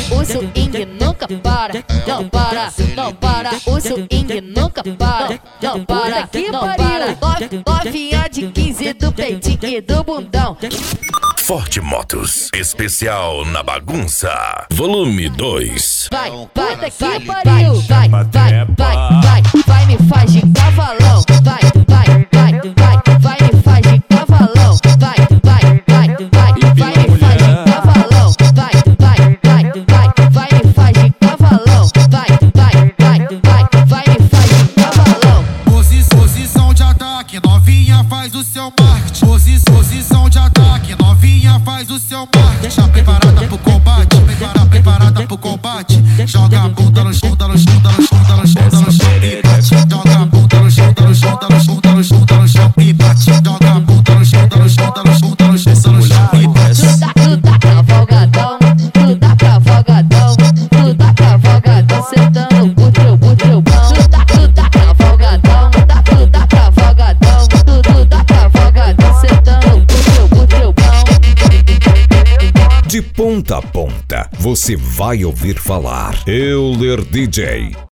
O swing nunca para, não para, não para. O swing nunca para, não para, não para. Novinha de 15 do peitinho e do bundão. Forte Motos, especial na bagunça, volume 2. Vai, vai, vai, vai, vai, me faz de cavalão. Vai, vai, me faz de cavalão. Vai, me faz de cavalão. Vai, me faz de cavalão. Vai, me faz de cavalão. Posição de ataque, novinha faz o seu marketing. Posição de ataque, novinha faz o seu marketing. Já preparada pro combate, preparada pro combate. Joga a bunda no chão, no chão, no chão, no chão e bate. Joga a bunda no chão, no chão, no chão, no chão e bate. Joga a bunda no chão, no chão, no chão, no chão e bate. Tu tá cavalgadão, tu tá cavalgadão, tu tá cavalgadão, sentando pro teu bom. Tu tá cavalgadão, tu tá cavalgadão, tu tá cavalgadão, sentando pro teu bom. De ponta a ponta, você vai ouvir falar Euler DJ.